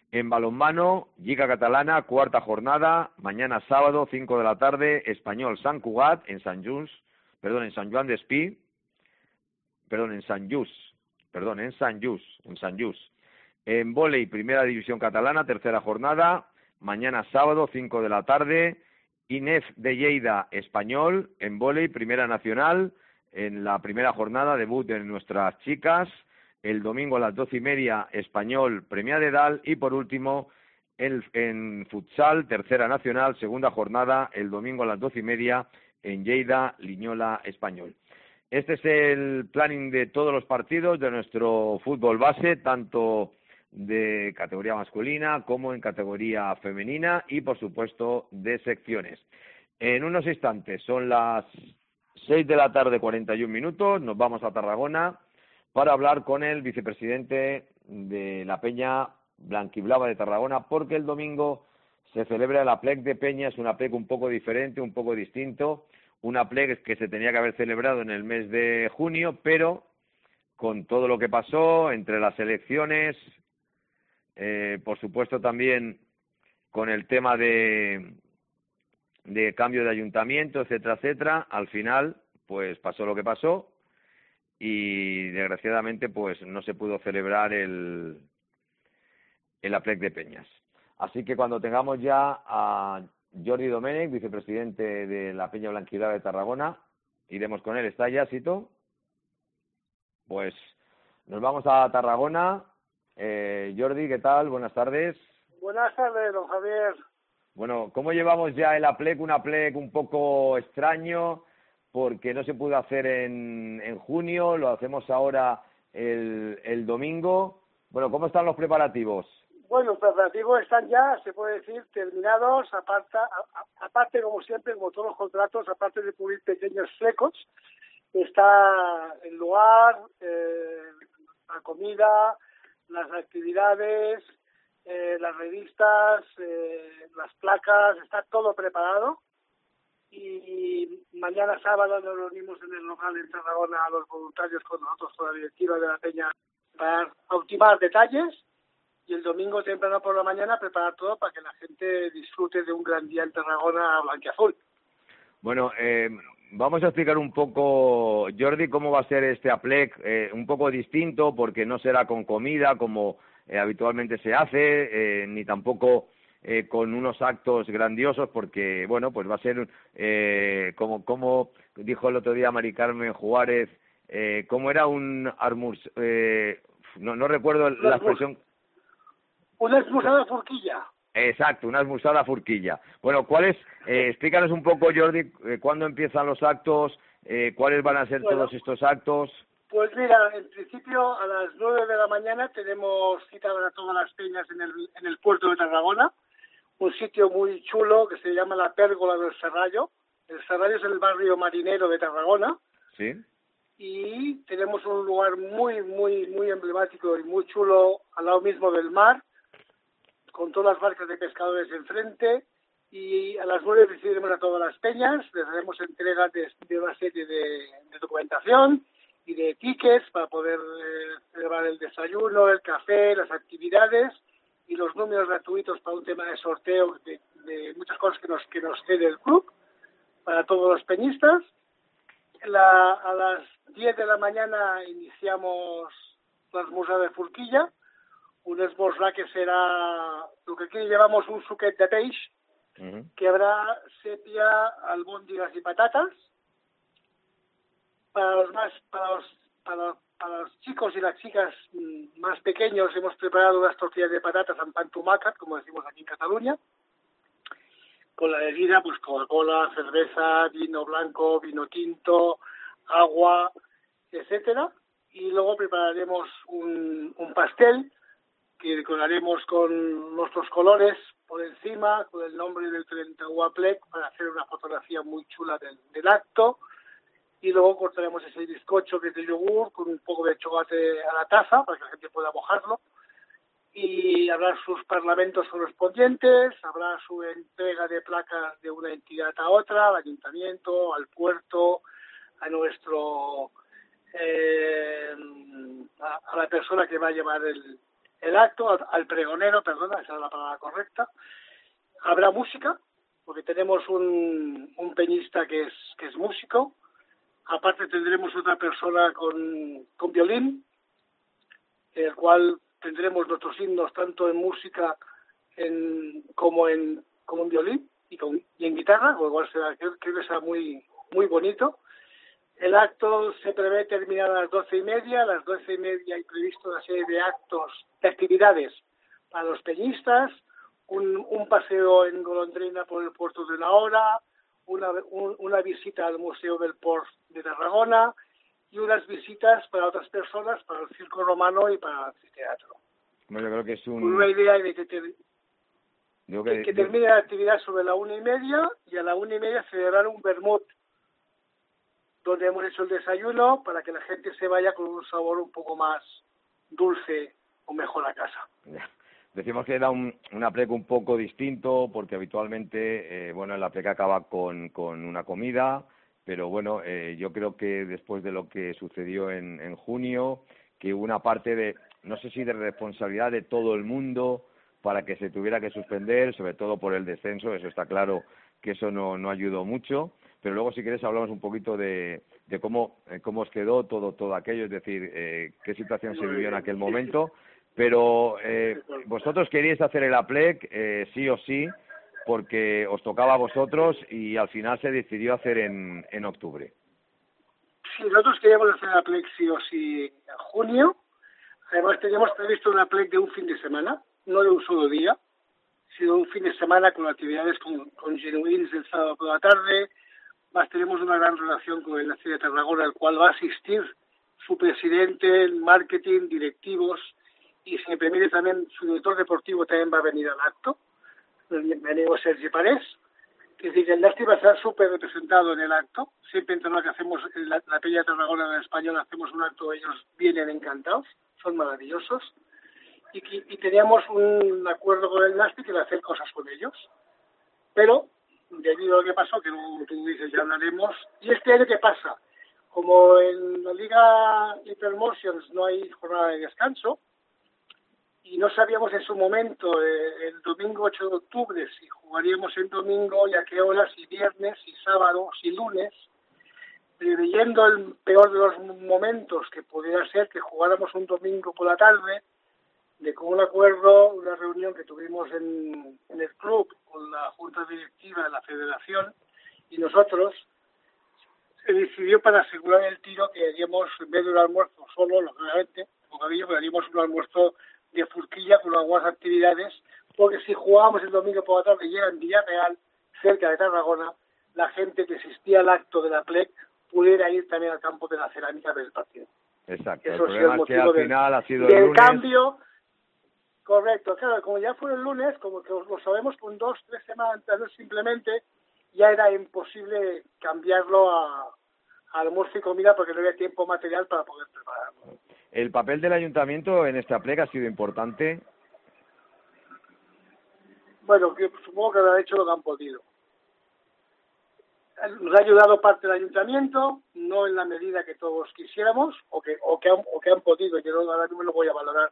En balonmano, Lliga Catalana, cuarta jornada, mañana sábado, cinco de la tarde, Español Sant Cugat, en Sant Just, perdón, en San Juan de Espí, perdón, en Sant Just, perdón, en Sant Just, en Sant Just. En vóley, primera división catalana, tercera jornada, mañana sábado, cinco de la tarde, I N E F de Lleida, Español, en vóley, primera nacional, en la primera jornada, debut de nuestras chicas. El domingo a las doce y media, Español, Premià de Dalt. Y por último, el, en futsal, tercera nacional, segunda jornada, el domingo a las doce y media, en Lleida, Liñola, Español. Este es el planning de todos los partidos de nuestro fútbol base, tanto de categoría masculina como en categoría femenina y, por supuesto, de secciones. En unos instantes, son las seis de la tarde, cuarenta y un minutos, nos vamos a Tarragona para hablar con el vicepresidente de la Peña Blanquiblava de Tarragona, porque el domingo se celebra el Aplec de Peña. Es un Aplec un poco diferente, un poco distinto, un Aplec que se tenía que haber celebrado en el mes de junio, pero con todo lo que pasó entre las elecciones, eh, por supuesto también con el tema de, de cambio de ayuntamiento, etcétera, etcétera, al final pues pasó lo que pasó y desgraciadamente pues no se pudo celebrar el, el Aplec de Peñas. Así que cuando tengamos ya a Jordi Domènech, vicepresidente de la Peña Blanquiblava de Tarragona, iremos con él. ¿Está ya, Sito? Pues nos vamos a Tarragona. Eh, Jordi, ¿qué tal? Buenas tardes. Buenas tardes, don Javier. Bueno, ¿cómo llevamos ya el Aplec? Un Aplec un poco extraño, porque no se pudo hacer en, en junio, lo hacemos ahora el, el domingo. Bueno, ¿cómo están los preparativos? Bueno, los preparativos están ya, se puede decir, terminados, aparte, aparte como siempre, como todos los contratos, aparte de cubrir pequeños flecos, está el lugar, eh, la comida, las actividades, eh, las revistas, eh, las placas, está todo preparado. Y mañana sábado nos reunimos en el local en Tarragona a los voluntarios con nosotros, con la directiva de la Peña, para ultimar detalles, y el domingo temprano por la mañana preparar todo para que la gente disfrute de un gran día en Tarragona blanquiazul. Bueno, eh, vamos a explicar un poco, Jordi, cómo va a ser este Aplec, eh, un poco distinto, porque no será con comida como eh, habitualmente se hace, eh, ni tampoco Eh, con unos actos grandiosos, porque, bueno, pues va a ser, eh, como, como dijo el otro día Mari Carmen Juárez, eh, ¿cómo era un armus, eh, no, no recuerdo la expresión? Una esmusada furquilla. Exacto, una esmusada furquilla. Bueno, ¿cuáles, eh, explícanos un poco, Jordi, eh, cuándo empiezan los actos, eh, cuáles van a ser bueno, todos estos actos? Pues mira, en principio a las nueve de la mañana tenemos cita para todas las peñas en el, en el puerto de Tarragona, un sitio muy chulo que se llama la Pérgola del Serrallo. El Serrallo es el barrio marinero de Tarragona. Sí. Y tenemos un lugar muy, muy, muy emblemático y muy chulo al lado mismo del mar, con todas las barcas de pescadores enfrente. Y a las nueve recibiremos a todas las peñas, les haremos entrega de, de una serie de, de documentación y de tickets para poder eh, celebrar el desayuno, el café, las actividades y los números gratuitos para un tema de sorteo de, de muchas cosas que nos que nos cede el club para todos los peñistas. La, a las diez de la mañana iniciamos la esmorzada de Furquilla, un esmorzar que será lo que aquí llevamos un suquet de peix, uh-huh. que habrá sepia, albóndigas y patatas. Para los más para los para los Para los chicos y las chicas más pequeños hemos preparado unas tortillas de patatas en pan tumacat, como decimos aquí en Cataluña, con la bebida, pues Coca-Cola, cerveza, vino blanco, vino tinto, agua, etcétera. Y luego prepararemos un, un pastel que decoraremos con nuestros colores por encima, con el nombre del treinta U Aplec, para hacer una fotografía muy chula del, del acto. Y luego cortaremos ese bizcocho que es de yogur con un poco de chocolate a la taza para que la gente pueda mojarlo. Y habrá sus parlamentos correspondientes, habrá su entrega de placas de una entidad a otra, al ayuntamiento, al puerto, a nuestro eh, a, a la persona que va a llevar el, el acto, al, al pregonero, perdona, esa es la palabra correcta. Habrá música, porque tenemos un, un peñista que es, que es músico. Aparte tendremos otra persona con, con violín, en el cual tendremos nuestros himnos tanto en música en, como en como en violín y, con, y en guitarra, con lo cual será, creo, creo que será muy, muy bonito. El acto se prevé terminar a las doce y media. A las doce y media hay previsto una serie de actos, de actividades para los peñistas, un, un paseo en golondrina por el puerto de una hora, una, un, una visita al Museo del Port de Tarragona y unas visitas para otras personas, para el circo romano y para el teatro. Bueno, yo creo que es un... Una idea de que, te, que, que, que termine la actividad sobre la una y media y a la una y media celebrar un vermut, donde hemos hecho el desayuno para que la gente se vaya con un sabor un poco más dulce o mejor a casa. Ya. Decimos que era un, un aplec un poco distinto porque habitualmente, eh, bueno, el aplec acaba con, con una comida, pero bueno, eh, yo creo que después de lo que sucedió en, en junio, que hubo una parte de, no sé si de responsabilidad de todo el mundo para que se tuviera que suspender, sobre todo por el descenso, eso está claro que eso no, no ayudó mucho. Pero luego, si quieres, hablamos un poquito de, de cómo, eh, cómo os quedó todo todo aquello, es decir, eh, qué situación se vivió en aquel momento. Pero eh, vosotros queríais hacer el aplec, eh, sí o sí, porque os tocaba a vosotros y al final se decidió hacer en, en octubre. Sí, nosotros queríamos hacer el aplec sí o sí en junio. Además, teníamos previsto un aplec de un fin de semana, no de un solo día, sino un fin de semana con actividades con, con genuines el sábado por la tarde. Más tenemos una gran relación con el Nacido de Tarragona, al cual va a asistir su presidente, el marketing, directivos, y si me permite también su director deportivo también va a venir al acto, mi amigo Sergi Parés. Es decir, el Nasti va a estar súper representado en el acto. Siempre en torno a que hacemos en la, la Peña de Tarragona en español, hacemos un acto, ellos vienen encantados, son maravillosos. Y, y teníamos un acuerdo con el Nasti que de hacer cosas con ellos. Pero debido a lo que pasó, que no, tú dices, ya hablaremos. ¿Y este año qué pasa? Como en la Liga Hypermotions no hay jornada de descanso, y no sabíamos en su momento, eh, el domingo ocho de octubre, si jugaríamos el domingo y a qué horas, si viernes, si sábado, si lunes, preveyendo el peor de los momentos, que pudiera ser que jugáramos un domingo por la tarde, de con un acuerdo, una reunión que tuvimos en, en el club con la junta directiva de la federación y nosotros, se decidió para asegurar el tiro que haríamos, en vez de un almuerzo solo, lógicamente, con cabello, pero haríamos un almuerzo de Furquilla con algunas actividades, porque si jugábamos el domingo por la tarde y era en Villarreal, cerca de Tarragona, la gente que asistía al acto de la Plec pudiera ir también al campo de la cerámica del partido. Exacto, Eso el problema el es que al del, final ha sido del el lunes. cambio. Correcto, claro, como ya fue el lunes, como que lo sabemos con dos, tres semanas antes simplemente, ya era imposible cambiarlo a, a almuerzo y comida porque no había tiempo material para poder prepararlo. ¿El papel del ayuntamiento en esta plega ha sido importante? Bueno, que supongo que habrá hecho lo que han podido. Nos ha ayudado parte del ayuntamiento, no en la medida que todos quisiéramos, o que, o que, han, o que han podido, yo no, ahora mismo no voy a valorar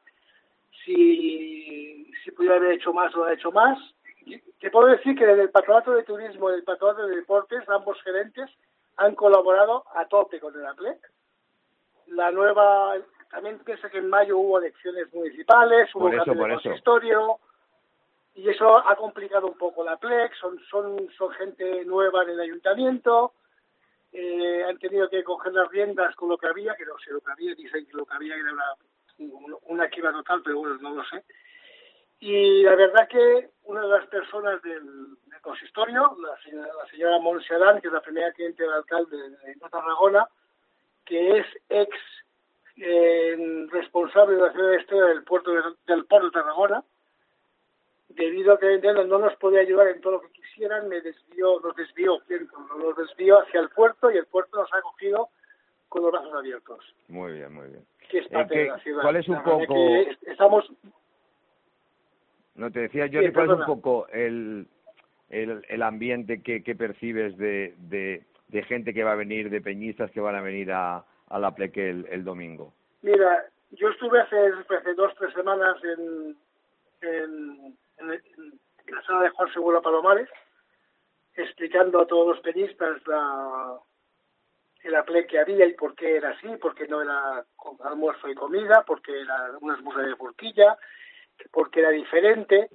si, si pudiera haber hecho más o no ha hecho más. Te puedo decir que desde el Patronato de Turismo y el Patronato de Deportes, ambos gerentes han colaborado a tope con el APLEC. La nueva, también pienso que en mayo hubo elecciones municipales, hubo por eso, cambio por de eso. consistorio, y eso ha complicado un poco la APLEC, son, son, son gente nueva en el ayuntamiento, eh, han tenido que coger las riendas con lo que había, que no sé lo que había, dicen que lo que había era una, una quiebra total, pero bueno, no lo sé. Y la verdad que una de las personas del, del consistorio, la señora, la señora Montserrat, que es la primera cliente del alcalde de, de Tarragona, que es ex eh, responsable de la ciudad de Estrella del puerto de, del puerto de Tarragona, debido a que no nos podía ayudar en todo lo que quisieran, me desvió, nos desvió, nos desvió hacia el puerto y el puerto nos ha acogido con los brazos abiertos. Muy bien, muy bien. Que es parte ¿Qué, de la ciudad. ¿Cuál es un la poco...? Que estamos... No, te decía, Jordi, sí, ¿cuál perdona. es un poco el, el, el ambiente que, que percibes de, de, de gente que va a venir, de peñistas que van a venir a, a la Pleque el, el domingo? Mira, yo estuve hace, hace dos, tres semanas en, en, en, en la sala de Juan Segura Palomares, explicando a todos los peñistas la, el aplec que había y por qué era así, por qué no era almuerzo y comida, por qué era una esmusa de forquilla, por qué era diferente.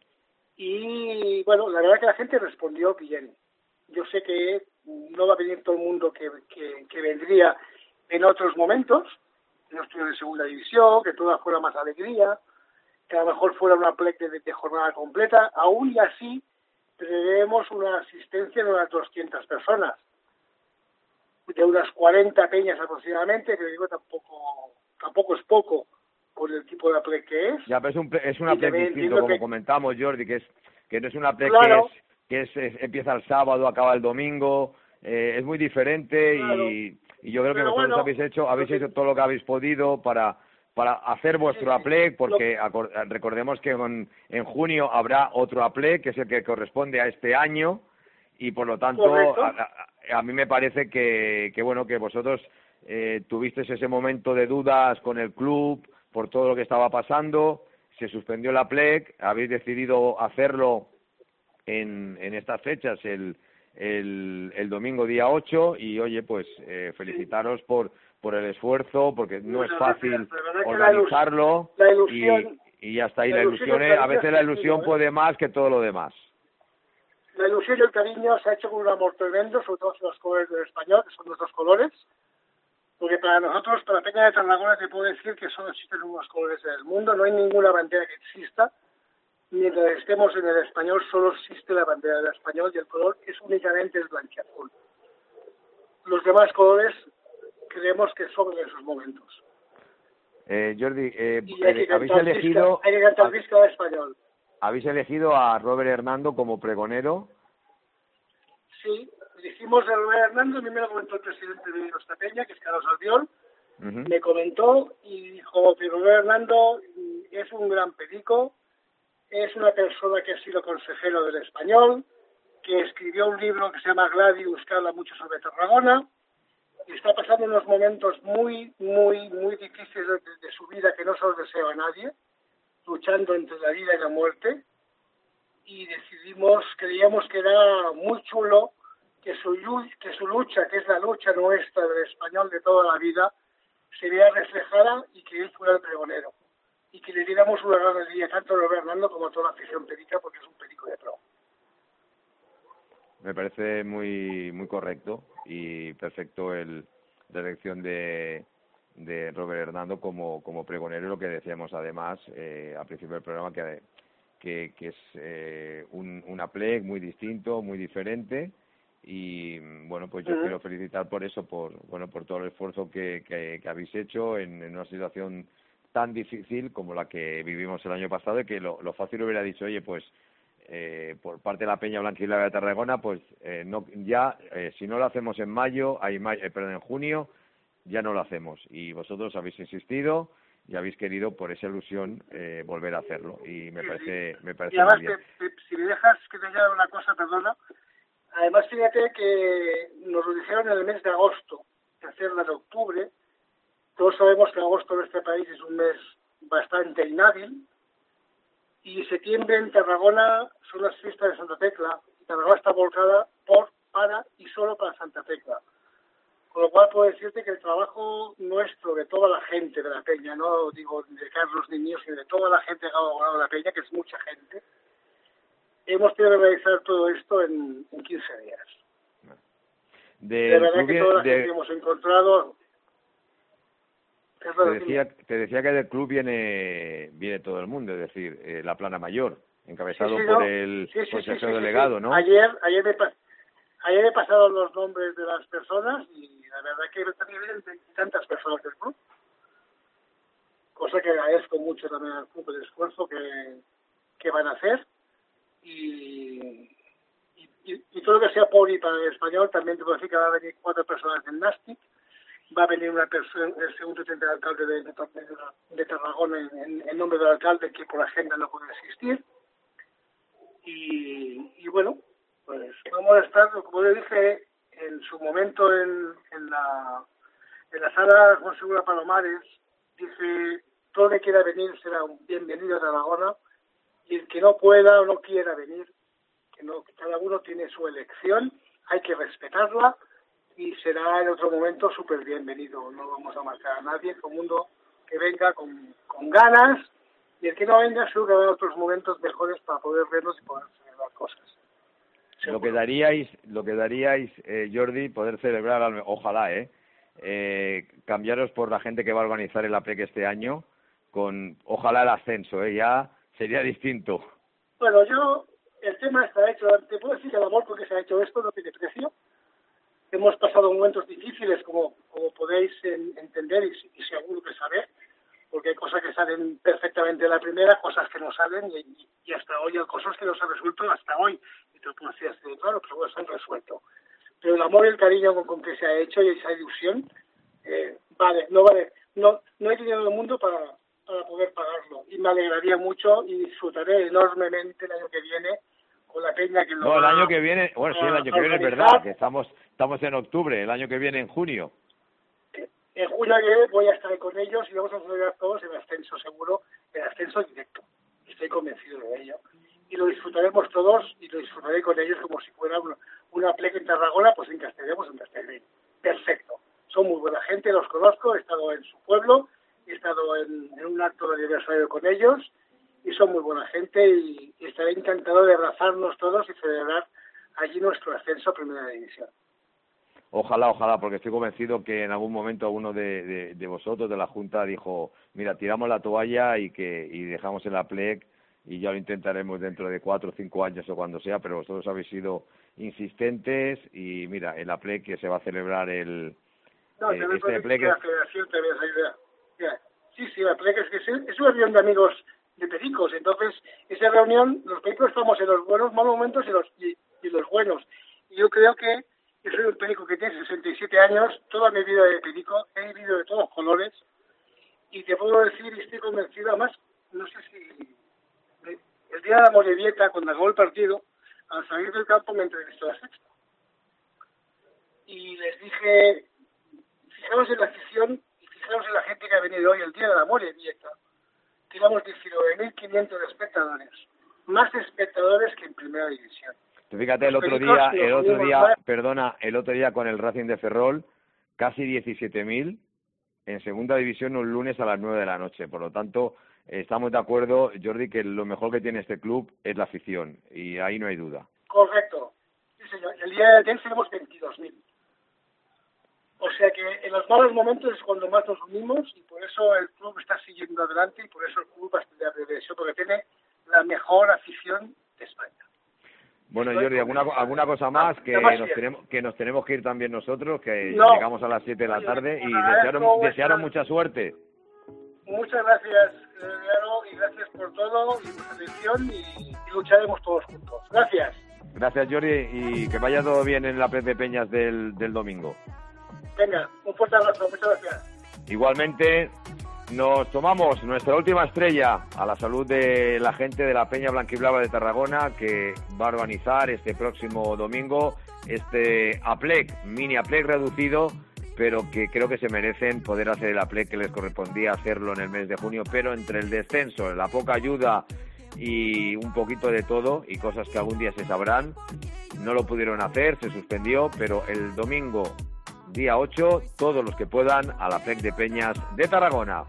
Y bueno, la verdad que la gente respondió bien. Yo sé que no va a venir todo el mundo que, que, que vendría en otros momentos, no estoy en segunda división, que toda fuera más alegría, que a lo mejor fuera una aplec de, de jornada completa. Aún y así prevemos una asistencia de unas doscientas personas, de unas cuarenta peñas aproximadamente, que digo tampoco tampoco es poco por el tipo de aplec que es. Ya, pero es un es una aplec distinto, como que... comentamos, Jordi, que es que no es una aplec claro. que es que es, es, empieza el sábado, acaba el domingo, eh, es muy diferente. Claro. y, y yo creo que pero vosotros bueno, habéis hecho habéis hecho todo lo que habéis podido para para hacer vuestro aplec, porque recordemos que en, en junio habrá otro aplec, que es el que corresponde a este año, y por lo tanto a, a, a mí me parece que, que bueno que vosotros eh, tuvisteis ese momento de dudas con el club por todo lo que estaba pasando, se suspendió el aplec, habéis decidido hacerlo en, en estas fechas, el, el, el domingo día ocho, y oye, pues eh, felicitaros por por el esfuerzo, porque no es fácil organizarlo, la ilusión, y, y ya está ahí. La, la ilusión, ilusión a veces la ilusión puede más que todo lo demás. La ilusión y el cariño se ha hecho con un amor tremendo, sobre todo los colores del Español, que son nuestros colores, porque para nosotros, para Peña de Tarragona, te puedo decir que solo existen unos colores en el mundo, no hay ninguna bandera que exista. Mientras estemos en el Español, solo existe la bandera del Español, y el color es únicamente el blanquiazul. Los demás colores creemos que son en esos momentos. Eh, Jordi, eh, eh, habéis elegido... Hay que cantar Visca de Español. ¿Habéis elegido a Robert Hernando como pregonero? Sí, elegimos a Robert Hernando, a mí me lo comentó el presidente de nuestra peña, que es Carlos Albiol, uh-huh. Me comentó y dijo que Robert Hernando es un gran perico, es una persona que ha sido consejero del Español, que escribió un libro que se llama Gladius, que habla mucho sobre Tarragona, y está pasando unos momentos muy, muy, muy difíciles de, de su vida que no se los deseo a nadie, luchando entre la vida y la muerte, y decidimos, creíamos que era muy chulo que su, que su lucha, que es la lucha nuestra del Español de toda la vida, se vea reflejada y que él fuera el pregonero, y que le diéramos una gran alegría tanto a Robert Hernando como a toda la afición perica, porque es un perico de pro. Me parece muy muy correcto y perfecto el la elección de, de Robert Hernando como como pregonero, lo que decíamos además eh, al principio del programa, que que, que es eh, un, un aplec muy distinto, muy diferente, y bueno, pues yo uh-huh. quiero felicitar por eso, por bueno por todo el esfuerzo que, que, que habéis hecho en, en una situación tan difícil como la que vivimos el año pasado, y que lo, lo fácil hubiera dicho, oye, pues Eh, por parte de la Peña Blanquilada de Tarragona, pues eh, no ya eh, si no lo hacemos en mayo, hay mayo eh, perdón, en junio, ya no lo hacemos, y vosotros habéis insistido y habéis querido, por esa ilusión, eh, volver a hacerlo, y me parece me parece y además muy bien. Te, te, si me dejas que te diga una cosa, perdona, además fíjate que nos lo dijeron en el mes de agosto, hacerla de octubre. Todos sabemos que agosto en este país es un mes bastante inhábil, y septiembre en Tarragona son las fiestas de Santa Tecla, y Tarragona está volcada por, para y solo para Santa Tecla. Con lo cual puedo decirte que el trabajo nuestro, de toda la gente de la Peña, no digo de Carlos ni mío, sino de toda la gente que ha abogado de la Peña, que es mucha gente, hemos tenido que realizar todo esto en, en quince días. De, de verdad que toda la de... gente que hemos encontrado... Te decía, te decía que del club viene viene todo el mundo, es decir, eh, la plana mayor, encabezado sí, sí, por ¿no? el sí, sí, consejero sí, sí, delegado, sí. ¿no? Ayer ayer me, ayer he pasado los nombres de las personas, y la verdad que también vienen tantas personas del club, cosa que agradezco mucho también al club, el esfuerzo que, que van a hacer, y, y, y todo lo que sea por y para el Español. También te puedo decir que van a venir cuatro personas del Nastic. Va a venir una persona, el segundo teniente de alcalde de, de, de Tarragona en, en nombre del alcalde, que por agenda no puede asistir. Y, y bueno, pues vamos a estar, como le dije en su momento en, en, la, en la sala Juan Segura Palomares, dije todo el que quiera venir será un bienvenido a Tarragona, y el que no pueda o no quiera venir, que no, que cada uno tiene su elección, hay que respetarla, y será en otro momento súper bienvenido. No vamos a marcar a nadie, todo el mundo que venga con, con ganas, y el que no venga seguro que habrá otros momentos mejores para poder verlos y poder celebrar cosas. Seguro. Lo que daríais, lo que daríais eh, Jordi, poder celebrar, ojalá, eh, eh, cambiaros por la gente que va a organizar el APLEC este año, con ojalá el ascenso, eh, ya sería distinto. Bueno, yo, el tema está hecho, te puedo decir que el amor porque se ha hecho esto no tiene precio. Hemos pasado momentos difíciles, como, como podéis en, entender y, y seguro que saber, porque hay cosas que salen perfectamente de la primera, cosas que no salen, y, y hasta hoy hay cosas que no se han resuelto hasta hoy. Y te lo puedo decir así de claro, pero bueno, se han resuelto. Pero el amor y el cariño con, con que se ha hecho y esa ilusión, eh, vale, no vale, no, no hay dinero en el mundo para, para poder pagarlo. Y me alegraría mucho y disfrutaré enormemente el año que viene con la peña que lo No, el año que viene, bueno, sí, el año que viene es verdad, que estamos estamos en octubre, el año que viene en junio. En junio que viene voy a estar con ellos y vamos a celebrar todos el ascenso seguro, el ascenso directo. Estoy convencido de ello. Y lo disfrutaremos todos y lo disfrutaré con ellos como si fuera una, una APLEC en Tarragona, pues en Castellón, pues en Castellón. Perfecto. Son muy buena gente, los conozco, he estado en su pueblo, he estado en, en un acto de aniversario con ellos, y son muy buena gente y, y estaré encantado de abrazarnos todos y celebrar allí nuestro ascenso a Primera División. Ojalá, ojalá, porque estoy convencido que en algún momento uno de, de, de vosotros, de la Junta, dijo, mira, tiramos la toalla y que y dejamos el APLEC y ya lo intentaremos dentro de cuatro o cinco años o cuando sea, pero vosotros habéis sido insistentes y mira, el APLEC que se va a celebrar el... No, eh, este APLEC la federación también esa idea. Mira, sí, sí, el APLEC es que es, es una reunión de amigos de pericos, entonces esa reunión, los pericos estamos en los buenos malos momentos y los y, y los buenos, y yo creo que yo soy un perico que tiene sesenta y siete años, toda mi vida de perico, he vivido de todos colores, y te puedo decir, y estoy convencido, además, no sé si el día de la Morevieta, cuando acabó el partido, al salir del campo me entrevistó a Sexto, y les dije, fijaos en la afición y fijaos en la gente que ha venido hoy, el día de la Morevieta, tiramos diecinueve mil quinientos espectadores, más espectadores que en Primera División. Fíjate, el otro día, el otro día, perdona, el otro día con el Racing de Ferrol, casi diecisiete mil en Segunda División un lunes a las nueve de la noche. Por lo tanto, estamos de acuerdo, Jordi, que lo mejor que tiene este club es la afición, y ahí no hay duda. Correcto. Sí, señor. El día de ayer tenemos veintidós mil. O sea que en los malos momentos es cuando más nos unimos, y por eso el club está siguiendo adelante, y por eso el club va a estudiar de eso, porque tiene la mejor afición de España. Bueno, Jordi, ¿alguna, alguna cosa más? Que nos, tenemos, que nos tenemos que ir también nosotros, que no. llegamos a las siete de la tarde, y desearon, desearon mucha suerte. Muchas gracias, Learo, y gracias por todo, y por su atención, y, y lucharemos todos juntos. Gracias. Gracias, Jordi, y que vaya todo bien en la APLEC de Peñas del, del domingo. Venga, un fuerte abrazo, muchas gracias. Igualmente, nos tomamos nuestra última estrella a la salud de la gente de la Peña Blanquiblava de Tarragona, que va a organizar este próximo domingo este APLEC, mini APLEC reducido, pero que creo que se merecen poder hacer el APLEC que les correspondía hacerlo en el mes de junio, pero entre el descenso, la poca ayuda y un poquito de todo, y cosas que algún día se sabrán, no lo pudieron hacer, se suspendió, pero el domingo día ocho, todos los que puedan a la APLEC de Peñas de Tarragona.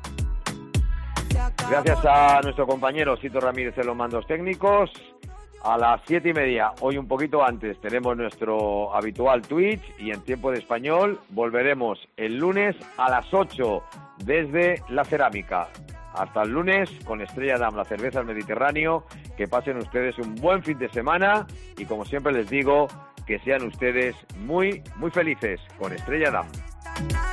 Gracias a nuestro compañero Sito Ramírez en los mandos técnicos. A las siete y media, hoy un poquito antes, tenemos nuestro habitual Twitch, y en tiempo de español volveremos el lunes a las ocho desde la Cerámica. Hasta el lunes con Estrella Damm, la cerveza del Mediterráneo. Que pasen ustedes un buen fin de semana, y como siempre les digo, que sean ustedes muy, muy felices con Estrella Damm.